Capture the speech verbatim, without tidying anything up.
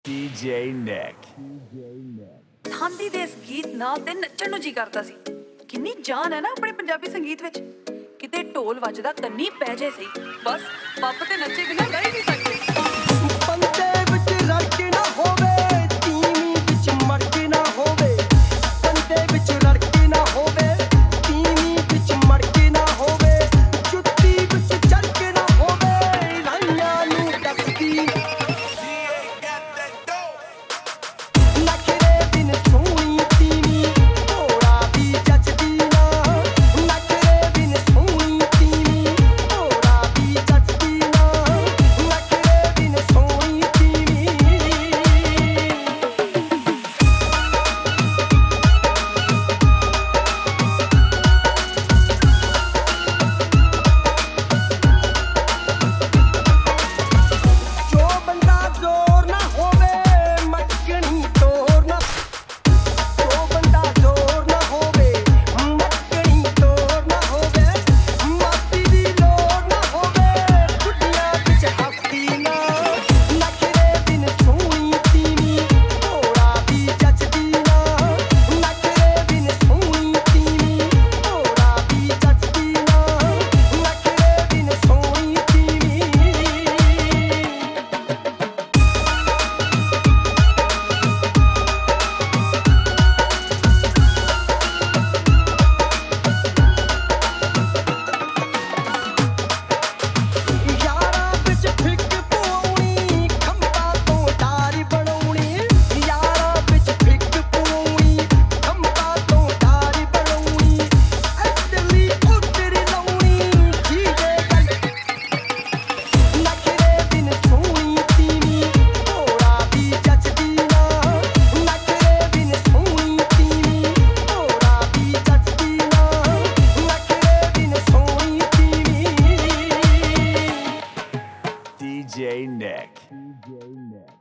D J Nick Thandi ਦੇ ਇਸ ਗੀਤ ਨਾਲ ਤੇ ਨੱਚਣ ਨੂੰ ਜੀ ਕਰਦਾ ਸੀ। ਕਿੰਨੀ ਜਾਨ ਹੈ ਨਾ ਆਪਣੇ ਪੰਜਾਬੀ ਸੰਗੀਤ ਵਿੱਚ। ਕਿਤੇ ਢੋਲ ਵੱਜਦਾ ਕੰਨੀ ਪੈ ਜੇ ਸਹੀ, ਬਸ ਪੱਪ ਤੇ ਨੱਚੇ ਬਿਨਾਂ ਗਾ ਹੀ ਨਹੀਂ ਸਕਦੇ। ਪੰਦੇ ਵਿੱਚ ਰੜਕ ਨਾ ਹੋਵੇ, ਤੀਵੀਂ ਵਿੱਚ ਮੜਕ ਨਾ ਹੋਵੇ। ਪੰਦੇ ਵਿੱਚ ਰੜਕ ਨਾ ਹੋਵੇ, ਤੀਵੀਂ ਵਿੱਚ ਮੜਕ ਨਾ ਹੋਵੇ। ਜੁੱਤੀ ਵਿੱਚ ਚੜਕ ਨਾ ਹੋਵੇ, ਰਾਈਆਂ ਨੂੰ ਦੱਸਦੀ। ਨਖਰੇ ਬਿਨ ਸੋਹਣੀ ਤੀਵੀਂ ਭੋਰਾ ਵੀ ਜੱਚਦੀ ਨਾ। ਨਖਰੇ ਬਿਨ ਸੋਹਣੀ ਤੀਵੀਂ ਭੋਰਾ ਵੀ ਜੱਚਦੀ ਨਾ। ਨਖਰੇ ਬਿਨ ਸੋਹਣੀ ਤੀਵੀਂ ਜੋ ਬੰਦਾ ਜ਼ੋਰ ਨਾ ਹੋਵੇ, ਮਟਕਣੀ ਤੋਰ ਨਾ। ਜੋ ਬੰਦਾ ਜ਼ੋਰ ਨਾ ਹੋਵੇ, ਮਟਕਣੀ ਤੋਰ ਨਾ ਹੋਵੇ। ਮਾਫੀ ਦੀ ਲੋੜ ਨਾ ਹੋਵੇ, ਕੁੜੀਆਂ ਵਿੱਚ ਹੱਸਦੀ ਨਾ। ਨਖਰੇ ਬਿਨ ਸੋਹਣੀ ਤੀਵੀਂ ਭੋਰਾ ਵੀ ਜੱਚਦੀ ਨਾ। ਨਖਰੇ ਬਿਨ ਸੋਹਣੀ ਤੀਵੀਂ ਭੋਰਾ ਵੀ ਜੱਚਦੀ ਨਾ। ਨਖਰੇ ਬਿਨ ਸੋਹਣੀ ਤੀਵੀਂ ਯਾਰਾਂ ਵਿੱਚ ਫਿੱਕ ਪਵਾਉਣੀ, ਖੰਭਾਂ ਤੋਂ ਡਾਰ ਬਣਾਉਣੀ। ਯਾਰਾਂ ਵਿੱਚ ਫਿੱਕ ਪਵਾਉਣੀ, ਖੰਭਾਂ ਤੋਂ ਡਾਰ ਬਣਾਉਣੀ। ਇੱਧਰਲੀ ਉੱਧਰ ਲਾਉਣੀ, ਜੀਵੇ ਗੱਲ। ਨਖਰੇ ਬਿਨ ਸੋਹਣੀ ਤੀਵੀਂ ਭੋਰਾ ਵੀ ਜੱਚਦੀ ਨਾ। ਨਖਰੇ ਬਿਨ ਸੋਹਣੀ ਤੀਵੀਂ ਭੋਰਾ ਵੀ ਜੱਚਦੀ ਨਾ। ਨਖਰੇ ਬਿਨ ਸੋਹਣੀ ਤੀਵੀਂ ਡੀ ਜੇ Nick